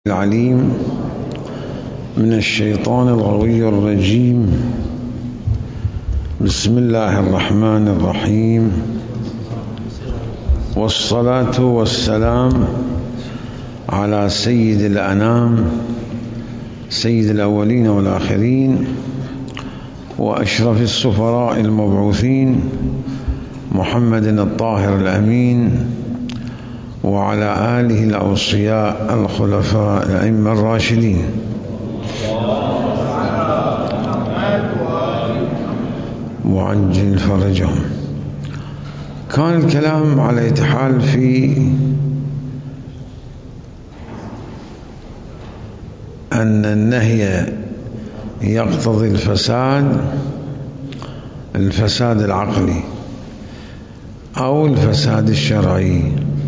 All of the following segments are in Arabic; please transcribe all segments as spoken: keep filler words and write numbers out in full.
العليم من الشيطان الغوي الرجيم. بسم الله الرحمن الرحيم، والصلاة والسلام على سيد الأنام سيد الأولين والآخرين وأشرف السفراء المبعوثين محمد الطاهر الأمين، وعلى آله الأوصياء الخلفاء الأئمة الراشدين. وعجل فرجهم. كان الكلام على يتحال في أن النهي يقتضي الفساد الفساد العقلي أو الفساد الشرعي.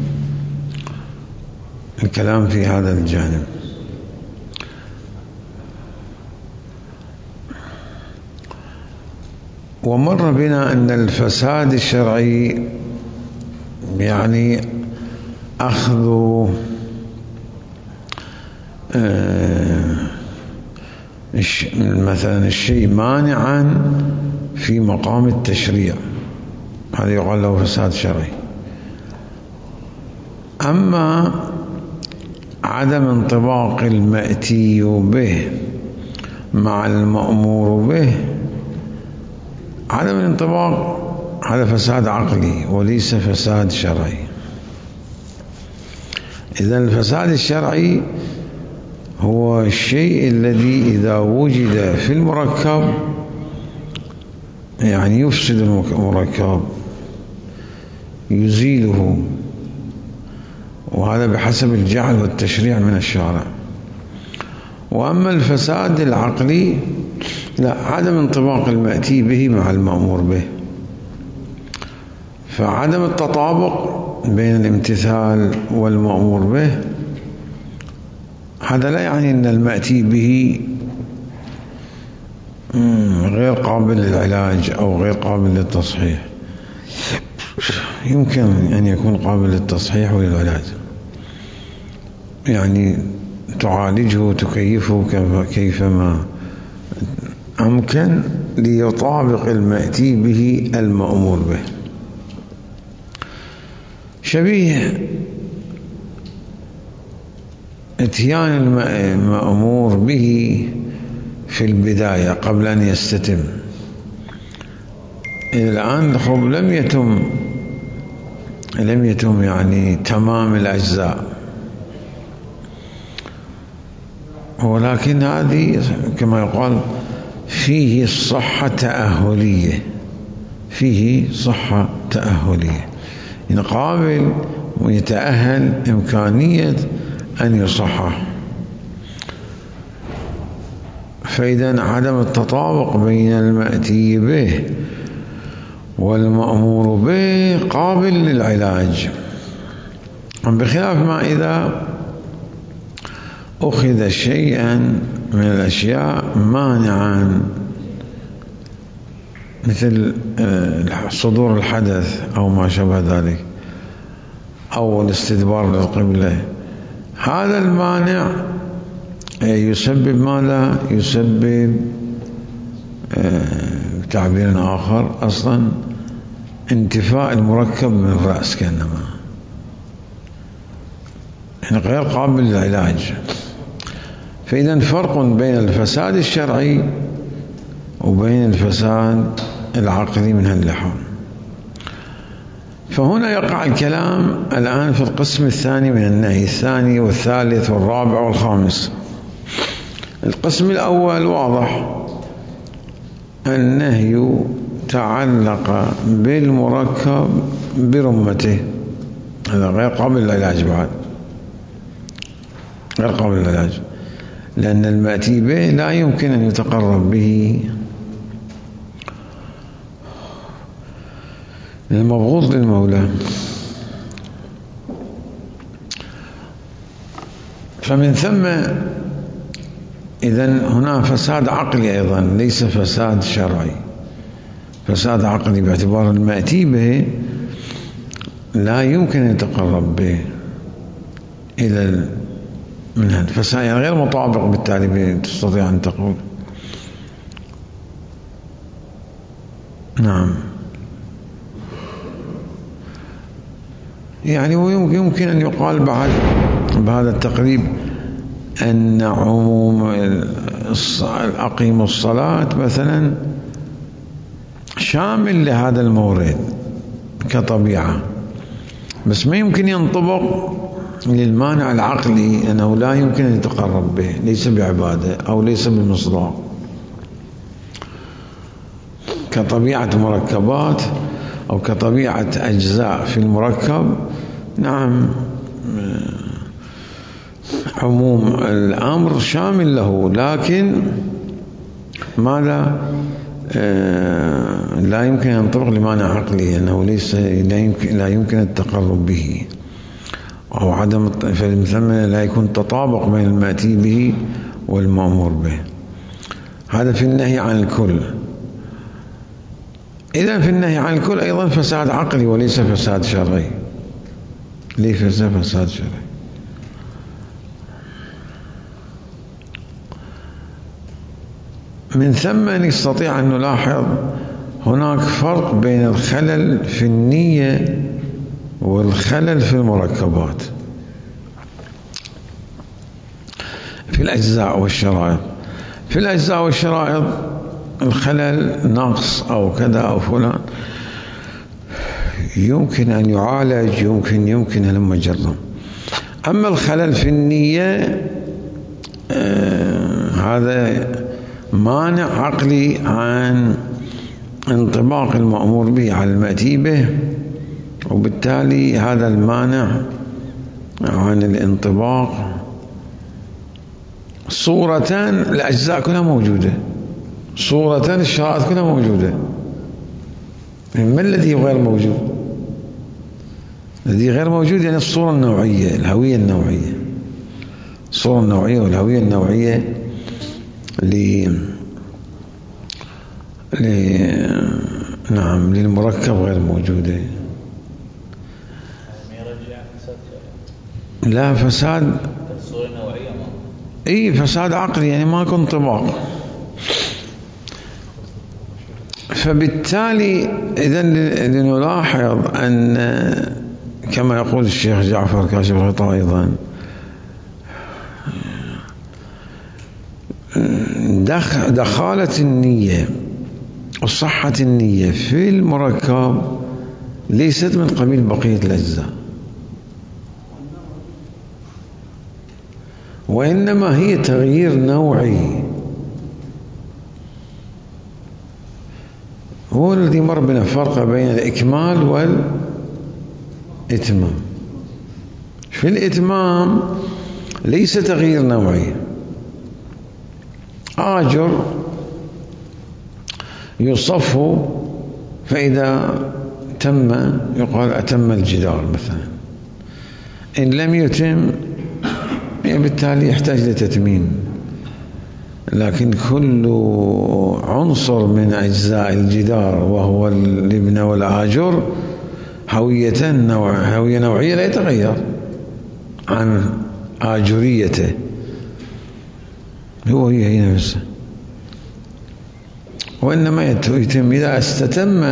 الكلام في هذا الجانب. ومر بنا أن الفساد الشرعي يعني أخذ مثلا الشيء مانعا في مقام التشريع، هذا يقال له فساد شرعي. أما عدم انطباق المأتي به مع المأمور به، عدم الانطباق هذا فساد عقلي وليس فساد شرعي. إذن الفساد الشرعي هو الشيء الذي إذا وجد في المركب يعني يفسد المركب، يزيله، وهذا بحسب الجعل والتشريع من الشارع. وأما الفساد العقلي لا، عدم انطباق المأتي به مع المأمور به، فعدم التطابق بين الامتثال والمأمور به هذا لا يعني أن المأتي به غير قابل للعلاج أو غير قابل للتصحيح. يمكن أن يكون قابل للتصحيح وللعلاج، يعني تعالجه وتكيفه كيفما أمكن ليطابق المأتي به المأمور به. شبيه اتيان المأمور به في البداية قبل أن يستتم. الآن خب لم يتم لم يتم يعني تمام الأجزاء، ولكن هذه كما يقال فيه صحة تأهلية، فيه صحة تأهلية، إن قابل ويتأهل إمكانية أن يصحح. فإذا عدم التطابق بين المأتي به والمأمور به قابل للعلاج، بخلاف ما إذا أخذ شيئا من الأشياء مانعا، مثل صدور الحدث أو ما شابه ذلك، أو الاستدبار للقبلة. هذا المانع يسبب ماذا؟ يسبب بتعبير آخر أصلا انتفاء المركب من الرأس كأنما، يعني غير قابل للعلاج. فإذا فرق بين الفساد الشرعي وبين الفساد العقلي من هاللحون. فهنا يقع الكلام الآن في القسم الثاني من النهي، الثاني والثالث والرابع والخامس. القسم الأول واضح، النهي تعلق بالمركب برمته، هذا غير قابل للعلاج، بعد غير قابل للعلاج، لأن المأتي به لا يمكن أن يتقرب به، المبغوض للمولى. فمن ثم إذن هنا فساد عقلي أيضا، ليس فساد شرعي، فساد عقلي باعتبار المأتي به لا يمكن أن يتقرب به إلى من الفساد، يعني غير مطابق بالتالي تستطيع أن تقول. نعم. يعني ويمكن أن يقال بعد بهذا التقريب أن عموم أقيم الصلاة مثلا شامل لهذا المورد كطبيعة، بس ما يمكن ينطبق للمانع العقلي أنه لا يمكن أن يتقرب به، ليس بعبادة أو ليس بمصداق، كطبيعة مركبات أو كطبيعة أجزاء في المركب. نعم، عموم الأمر شامل له، لكن ماذا لا يمكن أن ينطبق لمانع عقلي أنه ليس لا يمكن لا يمكن التقرب به أو عدم، فالمثمن لا يكون تطابق بين المأتي به والمأمور به. هذا في النهي عن الكل. إذا في النهي عن الكل أيضا فساد عقلي وليس فساد شرعي. ليس فساد شرعي. من ثم نستطيع أن نلاحظ هناك فرق بين الخلل في النية والخلل في المركبات في الأجزاء والشرائط. في الأجزاء والشرائط الخلل نقص أو كذا أو فلان يمكن أن يعالج، يمكن يمكن أن مجرم. أما الخلل في النية آه هذا مانع عقلي عن انطباق المأمور به على المأتي به، وبالتالي هذا المانع عن الانطباق صورة الأجزاء كلها موجودة، صورة الشرائط كلها موجودة. ما الذي غير موجود؟ الذي غير موجود يعني الصورة النوعية، الهوية النوعية. الصورة النوعية والهوية النوعية ل ل نعم للمركب غير موجودة. لا فساد الصورة النوعية ما اي فساد عقلي، يعني ما يكون انطباق. فبالتالي إذا لنلاحظ أن كما يقول الشيخ جعفر كاشف الغطاء أيضا دخالة النية وصحة النية في المركب ليست من قبيل بقية الأجزاء، وإنما هي تغيير نوعي هو الذي مر بنا فرق بين الإكمال والإتمام. في الإتمام ليس تغيير نوعي. آجر يصف فإذا تم يقال أتم الجدار مثلا، إن لم يتم بالتالي يحتاج لتتميم. لكن كل عنصر من أجزاء الجدار وهو اللبنة والآجر هوية نوع هوية نوعية لا يتغير عن آجريته، هو هي هي نفسه. وإنما يتم إذا استتم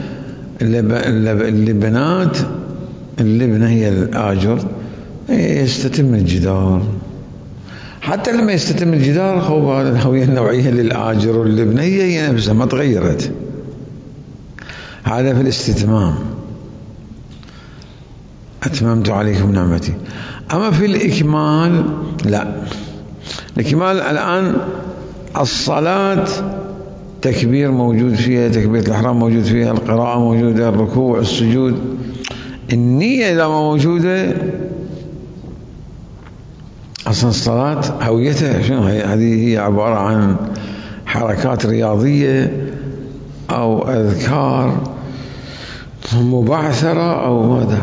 اللبنات، اللبنة هي الآجر، يستتم الجدار. حتى لما يستتم الجدار هو الهوية النوعية للآجر واللبنة هي هي نفسها ما تغيرت. هذا في الاستتمام، أتممت عليكم نعمتي. أما في الإكمال لا، الإكمال الآن الصلاة تكبير موجود فيها، تكبيرة الإحرام موجود فيها، القراءة موجودة، الركوع، السجود. النية إذا ما موجودة أصلا الصلاة هويتها شنو هي؟ هذه هي عبارة عن حركات رياضية أو أذكار مبعثرة أو ماذا.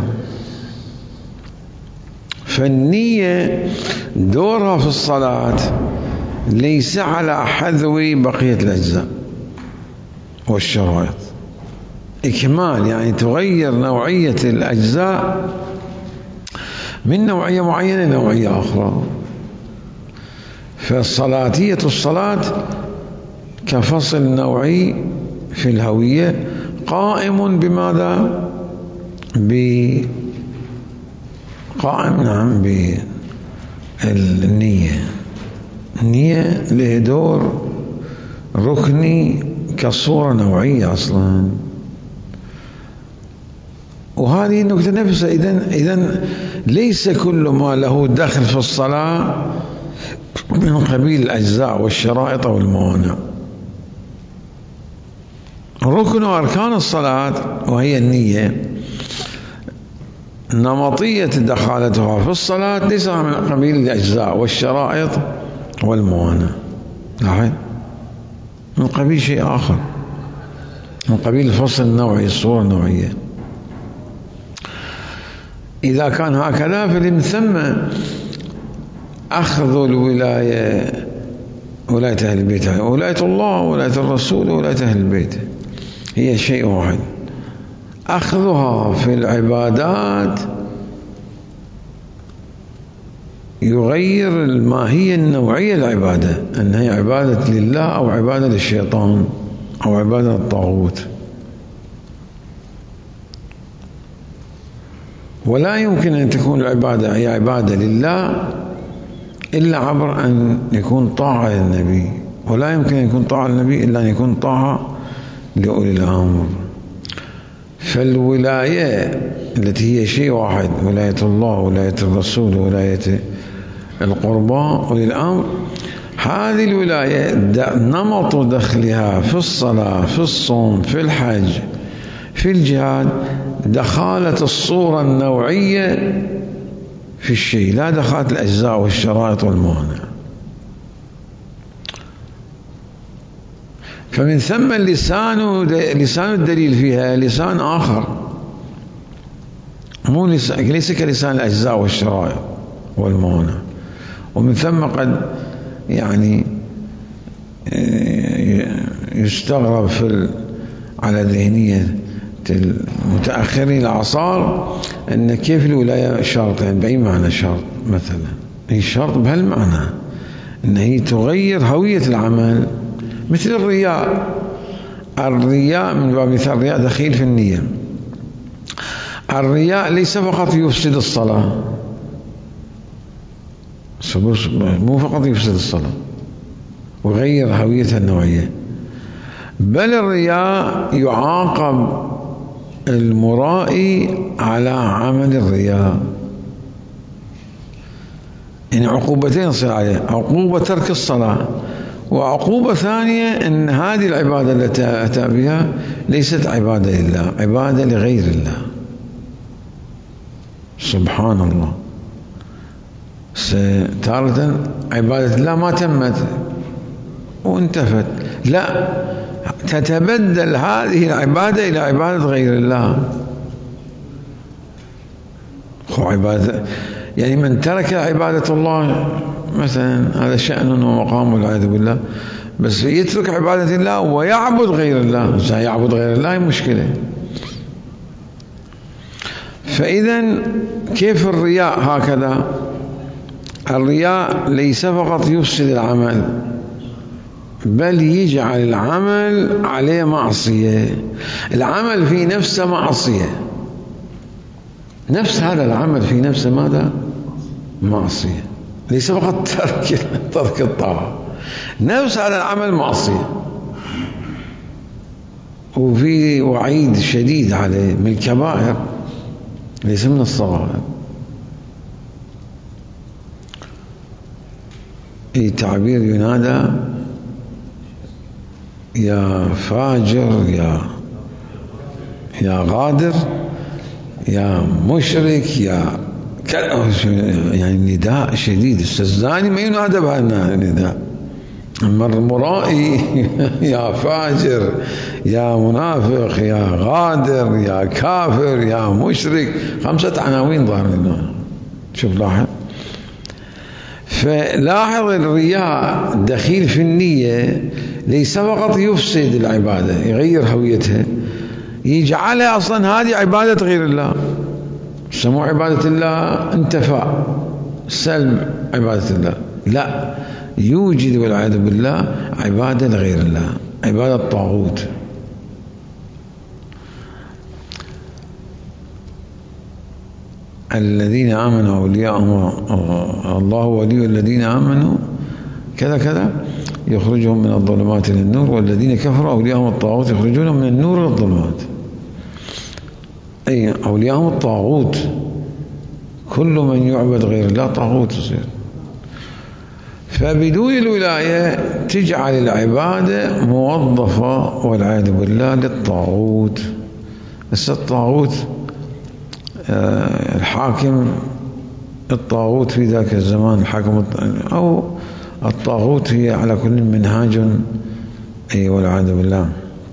فالنية دورها في الصلاة ليس على حذو بقية الأجزاء والشرائط. إكمال يعني تغير نوعية الأجزاء من نوعية معينة لنوعية أخرى. فصلاتية الصلاة كفصل نوعي في الهوية قائم بماذا؟ ب قائم نعم بالنية. النية له دور ركني كصورة نوعية أصلا، وهذه النقطة نفسها. إذن إذن ليس كل ما له دخل في الصلاة من قبيل الأجزاء والشرائط والموانع. ركن أركان الصلاة وهي النية نمطية دخالتها في الصلاة ليس من قبيل الأجزاء والشرائط والموانع، لاحظ، من قبيل شيء آخر، من قبيل الفصل النوعي، الصورة النوعية. إذا كان هكذا فمن ثم أخذ الولاية، ولاية أهل البيت، ولاية الله ولاية الرسول ولاية أهل البيت هي شيء واحد. أخذها في العبادات يغير الماهية النوعية العبادة، أنها عبادة لله أو عبادة للشيطان أو عبادة للطاغوت. ولا يمكن أن تكون العبادة هي عبادة لله إلا عبر أن يكون طاعة للنبي، ولا يمكن أن يكون طاعة للنبي إلا أن يكون طاعة لأولي الأمر. فالولاية التي هي شيء واحد، ولاية الله ولاية الرسول ولاية القربى أولي الأمر، هذه الولاية نمط دخلها في الصلاة في الصوم في الحج في الجهاد دخالة الصورة النوعية في الشيء، لا دخلت الأجزاء والشرائط والموانع. فمن ثم اللسان لسان الدليل فيها لسان آخر، مو لسان ليس كلسان الأجزاء والشرائط والموانع. ومن ثم قد يعني يستغرب في على ذهنية المتأخرين الأعصار أن كيف الولاية شرط، يعني بأي معنى شرط؟ مثلا هي شرط بهالمعنى أن هي تغير هوية العمل، مثل الرياء. الرياء من باب مثال الرياء دخيل في النية. الرياء ليس فقط يفسد الصلاة، مو فقط يفسد الصلاة ويغير هويتها النوعية، بل الرياء يعاقب المرائي على عمل الرياء. يعني عقوبتين يصير عليه، عقوبة ترك الصلاة، وعقوبة ثانية أن هذه العبادة التي أتى بها ليست عبادة لله، عبادة لغير الله. سبحان الله، تارة عبادة الله ما تمت وانتفت، لا، تتبدل هذه العبادة إلى عبادة غير الله. خو عبادة يعني من ترك عبادة الله مثلا هذا شأن ومقام والعياذ بالله، بس يترك عبادة الله ويعبد غير الله، يعبد غير الله مشكلة. فإذا كيف الرياء هكذا؟ الرياء ليس فقط يفسد العمل، بل يجعل العمل عليه معصية. العمل في نفسه معصية، نفس هذا العمل في نفسه ماذا؟ معصية، ليس فقط ترك ترك الطاعة، نفس هذا العمل معصية، وفي وعيد شديد عليه من الكبائر ليس من الصغائر. اي تعبير ينادى يا فاجر، يا يا غادر، يا مشرك، يا يعني نداء شديد. الزاني ما ينادى بهذا النداء، أما المرائي يا فاجر، يا منافق، يا غادر، يا كافر، يا مشرك، خمسة عناوين ظاهرين. شوف لاحظ، فلاحظ الرياء دخيل في النية ليس فقط يفسد العبادة يغير هويتها، يجعلها أصلا هذه عبادة غير الله، سمو عبادة الله انتفى، سلب عبادة الله، لا، يوجد والعياذ بالله عبادة لغير الله، عبادة الطاغوت. الذين آمنوا أولياءهم الله ولي الذين آمنوا كذا كذا يخرجهم من الظلمات إلى النور، والذين كفروا أولياءهم الطاغوت يخرجونهم من النور إلى الظلمات. أي أولياءهم الطاغوت، كل من يعبد غير الله طاغوت يصير. فبدون الولاية تجعل العبادة موظفة والعياذ بالله للطاغوت. بس الطاغوت الحاكم، الطاغوت في ذاك الزمان الحاكم، أو الطاغوت هي على كل منهاج، أي والعياذ بالله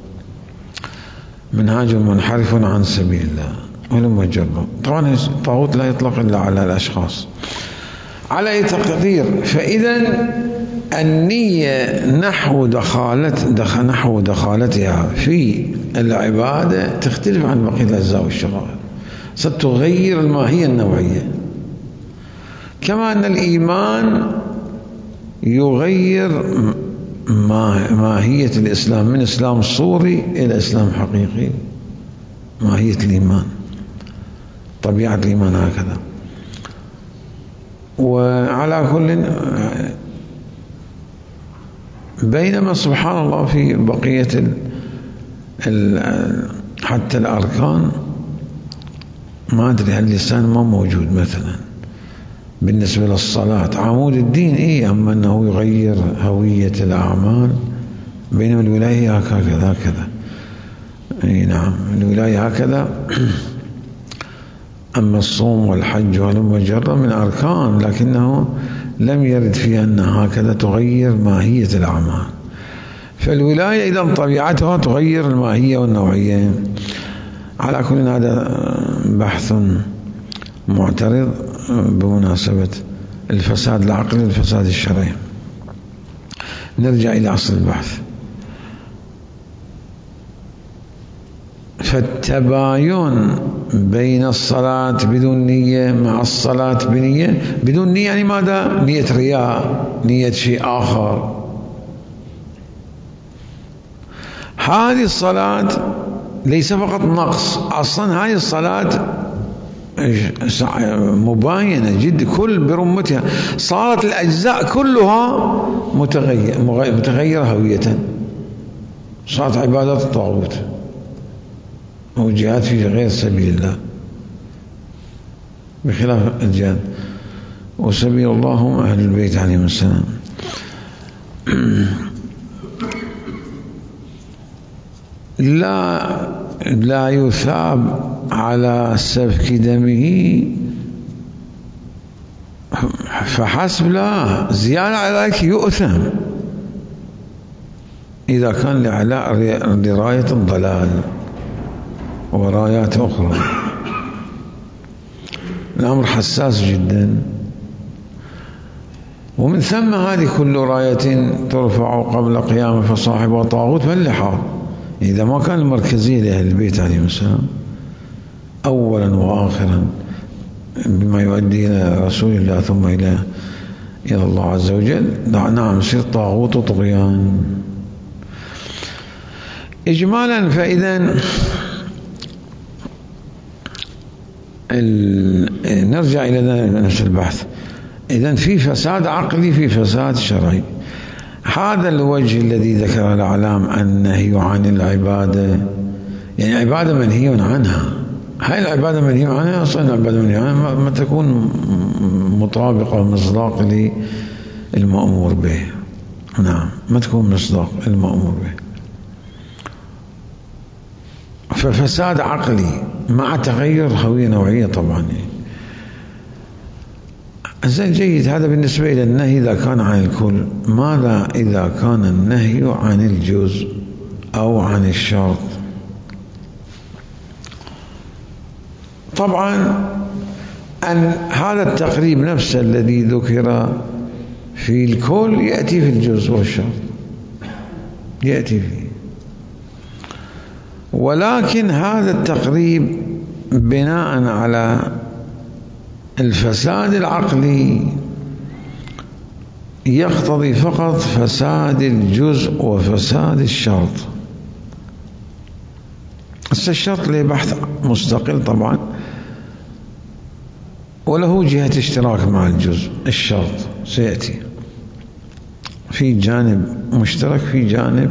منهاج منحرف عن سبيل الله ولم يجرب. طبعا الطاغوت لا يطلق إلا على الأشخاص على أي تقدير. فإذا النية نحو دخالة دخل نحو دخالتها في العبادة تختلف عن بقية الأجزاء والشرائع، ستغير الماهية النوعية. كما أن الإيمان يغير ماهية الإسلام من إسلام صوري إلى إسلام حقيقي، ماهية الإيمان، طبيعة الإيمان هكذا. وعلى كل، بينما سبحان الله في بقية ال ال حتى الأركان ما أدري اللسان ما موجود مثلا بالنسبة للصلاة، عمود الدين إيه، أما أنه يغير هوية الأعمال. بينما الولاية هكذا هكذا، أي نعم الولاية هكذا. أما الصوم والحج ولم جرى من أركان، لكنه لم يرد فيها أنها هكذا تغير ماهية الأعمال. فالولاية إذا طبيعتها تغير الماهية والنوعية. على كل هذا بحث معترض بمناسبة الفساد العقلي والفساد الشرعي. نرجع إلى أصل البحث. فالتباين بين الصلاة بدون نية مع الصلاة بنية. بدون نية يعني ماذا؟ نية رياء، نية شيء آخر. هذه الصلاة ليس فقط نقص، أصلا هذه الصلاة مباينة جد كل برمتها، صارت الأجزاء كلها متغير متغيرة هوية، صارت عبادات الطاغوت موجهات في غير سبيل الله، بخلاف الجهاد وسبيل الله هم أهل البيت عليهم السلام. لا لا يثاب على سفك دمه فحسب، لا زيادة على ذلك يؤثم إذا كان لعلاء لراية الضلال ورايات أخرى. الأمر حساس جدا، ومن ثم هذه كل راية ترفع قبل قيام فصاحبها طاغوت فاللحاظ. إذا ما كان المركزية لأهل البيت عليهم السلام أولا وآخرا بما يؤدي إلى رسول الله ثم إلى إلى الله عز وجل، نعم يصير طاغوت وطغيان إجمالا. فإذا نرجع إلى نفس البحث. إذن في فساد عقلي، في فساد شرعي. هذا الوجه الذي ذكر الأعلام النهي عن العبادة، يعني عبادة منهي عنها. هاي العبادة منهي عنها، أصلا العبادة منهي عنها ما تكون مطابقة ومصداق للمأمور به. نعم ما تكون مصداق المأمور به. ففساد عقلي مع تغير هوية نوعية طبعا. زين جيد. هذا بالنسبة إلى النهي إذا كان عن الكل. ماذا إذا كان النهي عن الجزء أو عن الشرط؟ طبعا أن هذا التقريب نفسه الذي ذكر في الكل يأتي في الجزء والشرط، يأتي فيه. ولكن هذا التقريب بناء على الفساد العقلي يقتضي فقط فساد الجزء وفساد الشرط. الشرط له بحث مستقل طبعا، وله جهة اشتراك مع الجزء. الشرط سيأتي في جانب مشترك، في جانب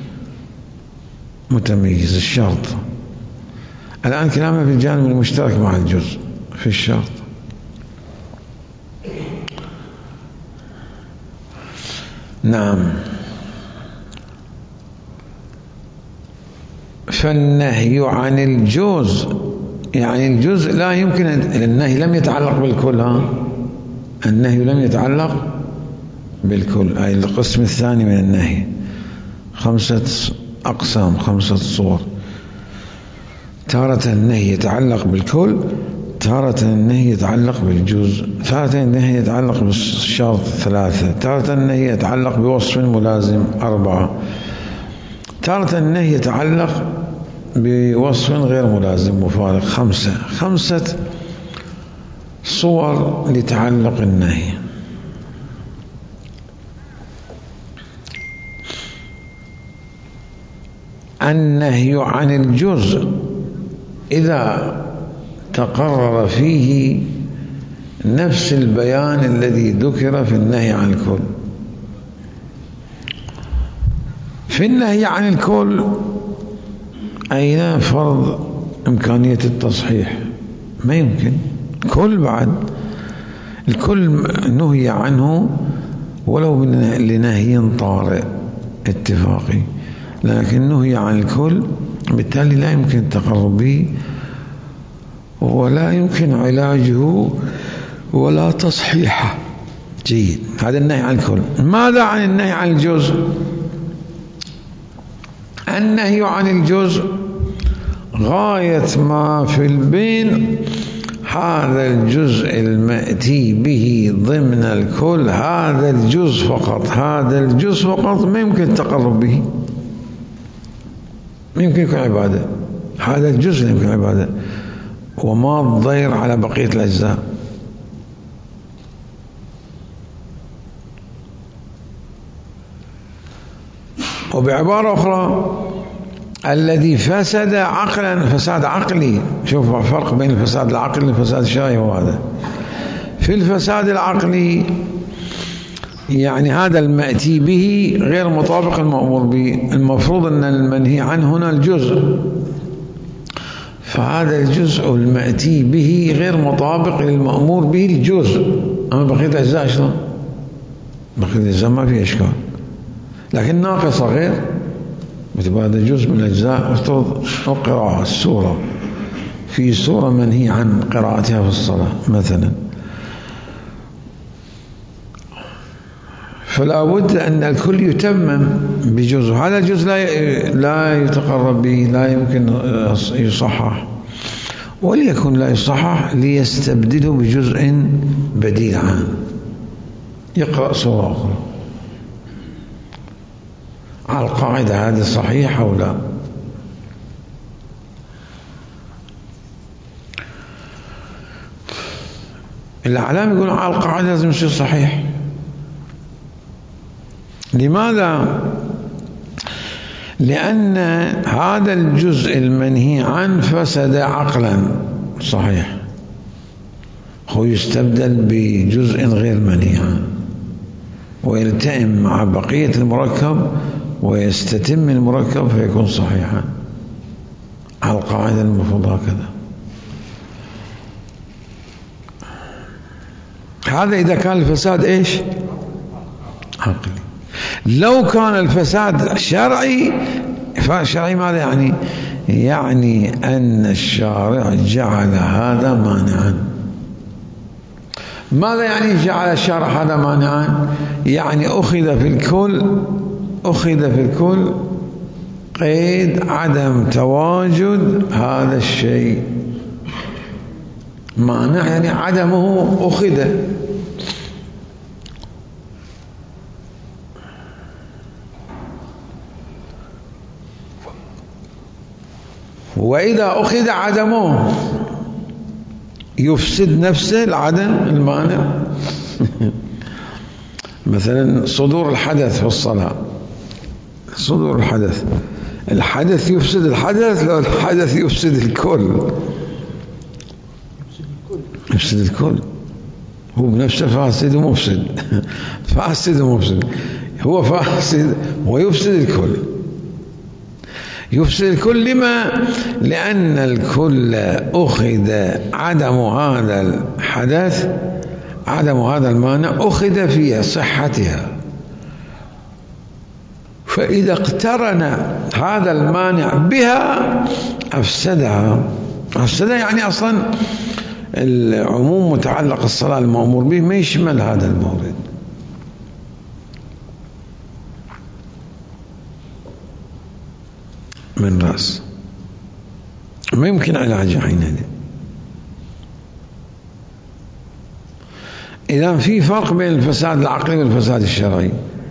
متميز. الشرط الآن كلامنا في الجانب المشترك مع الجزء في الشرط. نعم. فالنهي عن الجزء يعني الجزء لا يمكن، النهي لم يتعلق بالكل. ها النهي لم يتعلق بالكل، أي القسم الثاني من النهي. خمسة أقسام، خمسة صور. تارة النهي يتعلق بالكل، تارة النهي يتعلق بالجزء، تارة النهي يتعلق بالشرط ثلاثة، تارة النهي يتعلق بوصف ملازم أربعة، تارة النهي يتعلق بوصف غير ملازم مفارق خمسة. خمسة صور لتعلق النهي. النهي عن الجزء إذا تقرر فيه نفس البيان الذي ذكر في النهي عن الكل. في النهي عن الكل أين فرض إمكانية التصحيح؟ ما يمكن. كل بعد الكل نهي عنه ولو لنهي طارئ اتفاقي، لكن نهي عن الكل بالتالي لا يمكن التقرب به ولا يمكن علاجه ولا تصحيحه. جيد، هذا النهي عن الكل. ماذا عن النهي عن الجزء؟ النهي عن الجزء غاية ما في البين هذا الجزء المأتي به ضمن الكل، هذا الجزء فقط، هذا الجزء فقط ما يمكن التقرب به، ما يمكن يكون عبادة. هذا الجزء لا يمكن عبادة، وما الضير على بقية الأجزاء. وبعبارة أخرى الذي فسد عقلا فساد عقلي. شوف فرق بين الفساد العقلي والفساد الشرعي. هو هذا في الفساد العقلي يعني هذا المأتي به غير مطابق المأمور به. المفروض أن المنهي عنه هنا الجزء، فهذا الجزء المأتي به غير مطابق للمأمور به الجزء. أما بقية الأجزاء شلون؟ بقية الأجزاء ما في إشكال، لكن ناقصة غير مثل هذا جزء من الأجزاء. افترض القراءة، السورة، في سورة منهي عن قراءتها في الصلاة مثلا، فلا بد أن الكل يتمم بجزء. هذا الجزء لا لا يتقرب به، لا يمكن يصحح، وليكن لا يصحح ليستبدله بجزء بديل عنه، يقرأ سورة أخرى. على القاعدة هذه صحيحة أو لا؟ الأعلام يقولون على القاعدة لازم يصير صحيح. لماذا؟ لأن هذا الجزء المنهي عنه فسد عقلا صحيح، هو يستبدل بجزء غير منهي عنه ويلتئم مع بقية المركب ويستتم المركب فيكون صحيحا. على القاعدة المفروض هكذا. هذا إذا كان الفساد إيش؟ عقلي. لو كان الفساد شرعي، فالشرعي ماذا يعني؟ يعني أن الشارع جعل هذا مانعا. ماذا يعني جعل الشارع هذا مانعا؟ يعني أخذ في الكل أخذ في الكل قيد عدم تواجد هذا الشيء. مانع يعني عدمه أخذ. وإذا أخذ عدمه يفسد نفسه العدم المانع. مثلا صدور الحدث في الصلاة، صدور الحدث، الحدث يفسد الحدث لو الحدث يفسد الكل، يفسد الكل، هو بنفسه فاسد ومفسد فاسد ومفسد، هو فاسد ويفسد الكل. يفسد الكل لما؟ لأن الكل أخذ عدم هذا الحدث، عدم هذا المانع أخذ في صحتها، فإذا اقترن هذا المانع بها أفسدها. أفسدها يعني أصلا العموم متعلق الصلاة المأمور به ما يشمل هذا المورد. من رأس ما يمكن علاجه حينئذ. إذا في فرق بين الفساد العقلي والفساد الشرعي.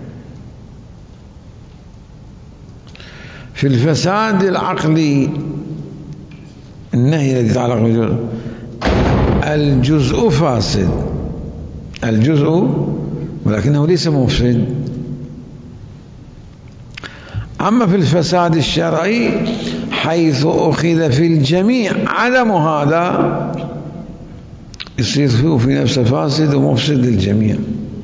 في الفساد العقلي النهي الذي يتعلق بالجزء، الجزء فاسد، الجزء ولكنه ليس مفسد. أما في الفساد الشرعي حيث أخذ في الجميع عدم هذا يصير فيه في نفسه فاسد ومفسد للجميع.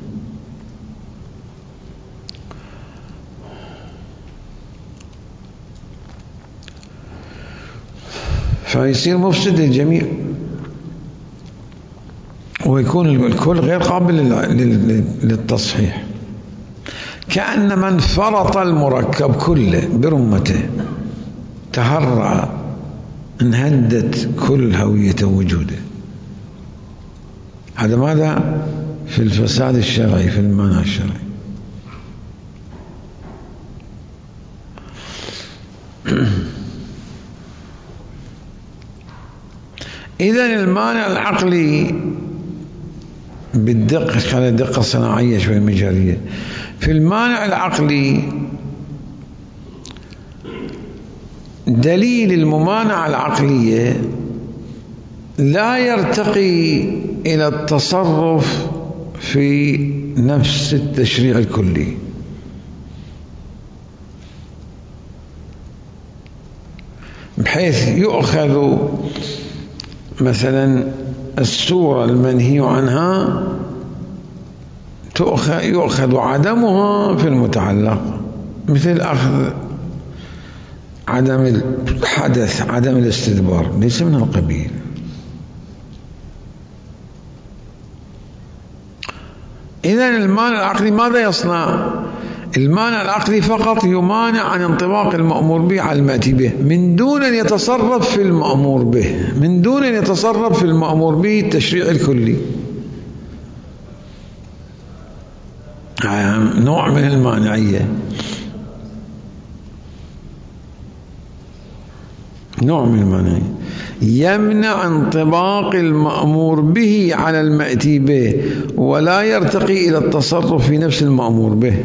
فيصير مفسد للجميع ويكون الكل غير قابل للتصحيح. كأن من فرط المركب كله برمته تهرع انهدت كل هوية وجوده. هذا ماذا؟ في الفساد الشرعي، في المانع الشرعي. إذن المانع العقلي بالدقة، خلي الدقة الصناعية شوي مجارية. في المانع العقلي دليل الممانعة العقلية لا يرتقي إلى التصرف في نفس التشريع الكلي، بحيث يؤخذ مثلا السورة المنهي عنها يؤخذ عدمها في المتعلق، مثل أخذ عدم الحدث، عدم الاستدبار، ليس من القبيل. إذن المانع العقلي ماذا يصنع؟ المانع العقلي فقط يمانع عن انطباق المأمور به على المأتي به، من دون أن يتصرف في المأمور به، من دون أن يتصرف في المأمور به التشريع الكلي. نوع من المانعية، نوع من المانعية يمنع انطباق المأمور به على المأتي به ولا يرتقي إلى التصرف في نفس المأمور به.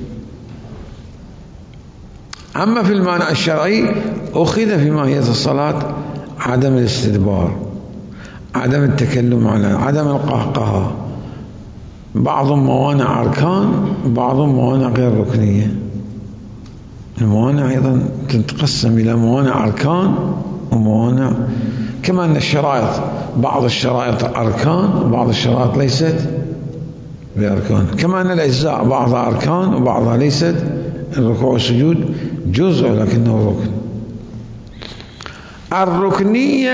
أما في المانع الشرعي أخذ في ماهية الصلاة عدم الاستدبار، عدم التكلم على عدم القهقهة، بعض موانع أركان، بعض موانع غير ركنية. الموانع أيضا تتقسم إلى موانع أركان وموانع، كما أن الشرائط بعض الشرائط أركان وبعض الشرائط ليست بأركان، كما أن الأجزاء بعضها أركان وبعضها ليست. الركوع والسجود جزء ولكنه ركن. الركنية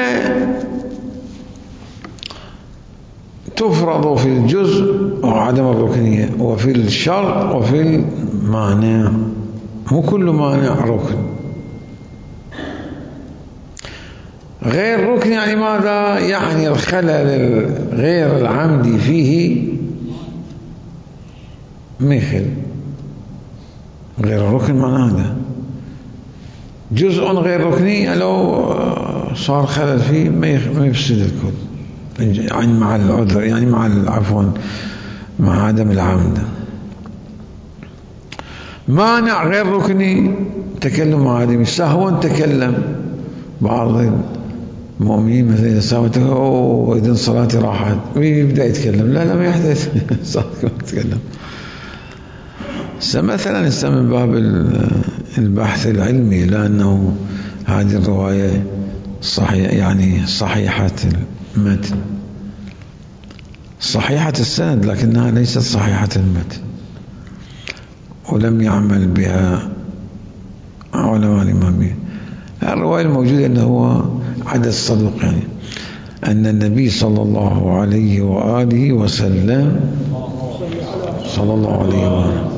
تفرض في الجزء وعدم الركنية، وفي الشرط وفي المانع، مو كل مانع ركن. غير ركن يعني ماذا؟ يعني الخلل غير العمدي فيه مثل غير الركن. معنى هذا جزء غير ركني لو صار خلل فيه ما يفسد الكل، يعني مع العذر، يعني مع عفوا مع عدم العمد. مانع غير ركني تكلم عادي، سهوا تكلم. بعض المؤمنين مثلا إذا ساوت أوه إذن صلاتي راحت ويبدأ يتكلم، لا لا ما يحدث صار يتكلم. مثلا من باب البحث العلمي، لأنه هذه الرواية صحيح يعني صحيحة المتن، صحيحة السند، لكنها ليست صحيحة المتن، ولم يعمل بها علماء الإمامية. الرواية الموجودة أنه هو عدد صدوق، يعني أن النبي صلى الله عليه وآله وسلم صلى الله عليه وآله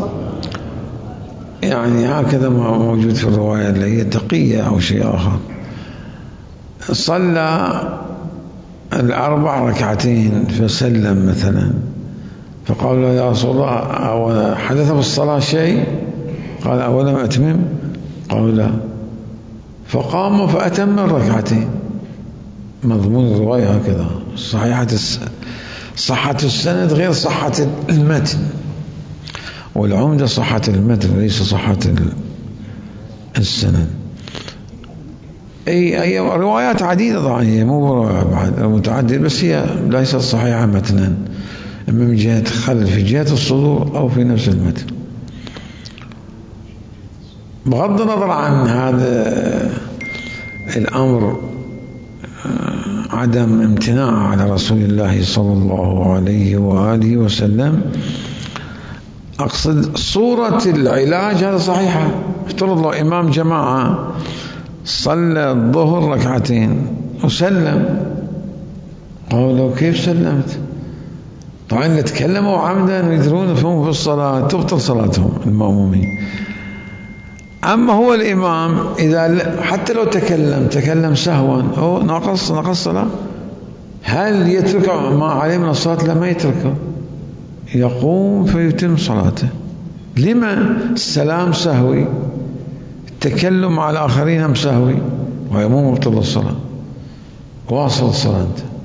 يعني هكذا موجود في الرواية اللي هي تقية أو شيء آخر، صلى الأربع ركعتين فسلم مثلا، فقال له يا رسول الله حدث بالصلاة شيء؟ قال أولم أتمم؟ قال لا، فقام فأتم الركعتين. مضمون الرواية هكذا، صحيحة صحة السند غير صحة المتن، والعمدة صحة المتن ليس صحة السند. أي أي روايات عديدة طبعا، هي مو بعد متعددة، بس هي ليست صحيحة متنا، إما من جهة خلل في جهة الصدور أو في نفس المتن. بغض النظر عن هذا الأمر، عدم امتناع على رسول الله صلى الله عليه وآله وسلم، أقصد صورة العلاج هذا صحيحة. افترض له إمام جماعة صلى الظهر ركعتين وسلم، قالوا كيف سلمت؟ طبعا اللي تكلموا عمدا ويدرون فهم في الصلاة تبطل صلاتهم المأمومين. أما هو الإمام إذا حتى لو تكلم تكلم سهوا أو نقص نقص صلاة، هل يترك ما عليه من الصلاة؟ لا، ما يتركه، يقوم فيتم صلاته. لما؟ السلام سهوي، التكلم مع الآخرين هم سهوي، وهي مو مبطل الصلاة، واصل الصلاة.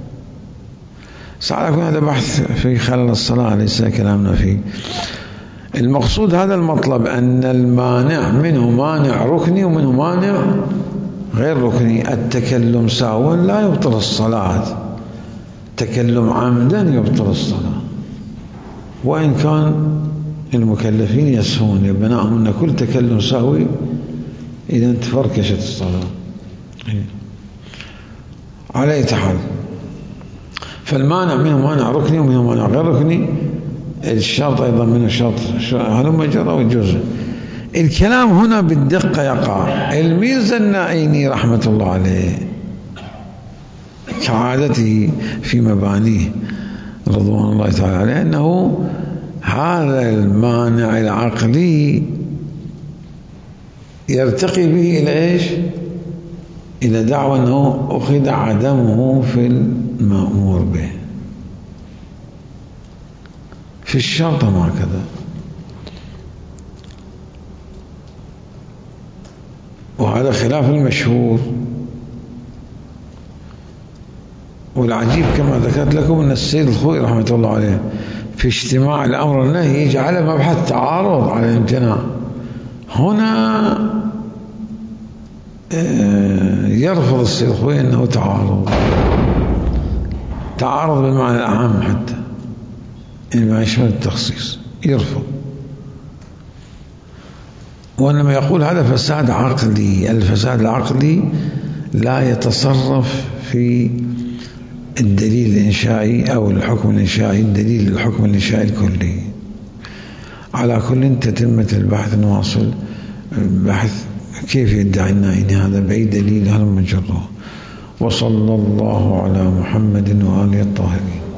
سأل يكون هذا بحث في خلل الصلاة، ليس كلامنا فيه. المقصود هذا المطلب، أن المانع منه مانع ركني ومنه مانع غير ركني. التكلم سهوا لا يبطل الصلاة، التكلم عمدا يبطل الصلاة، وإن كان المكلفين يسهون يبناهم أن كل تكلم سهوي إذا تفركشت الصلاة على أي حال. فالمانع منه مانع ركني ومنه مانع غير ركني، الشرط أيضا منه شرط هلم جرى والجزء. الكلام هنا بالدقة يقع. الميرزا النعيني رحمة الله عليه كعادته في مبانيه رضوان الله تعالى عليه، أنه هذا المانع العقلي يرتقي به إلى إيش؟ إلى دعوة أنه أخذ عدمه في المأمور به، في الشرط ما كذا. وهذا خلاف المشهور. والعجيب كما ذكرت لكم أن السيد الخوئي رحمة الله عليه في اجتماع الأمر والنهي يجعل مبحث تعارض على الامتناع. هنا يرفض السيد الخوئي أنه تعارض، تعارض بالمعنى الأعم حتى ما يشمل التخصيص، يرفض، وإنما يقول هذا فساد عقلي. الفساد العقلي لا يتصرف في الدليل الإنشائي أو الحكم الإنشائي، الدليل الحكم الإنشائي الكلي. على كل تتمة البحث نواصل البحث كيف يدعي النائن هذا بأي دليل هل مجره. وصلى الله على محمد وآله الطاهرين.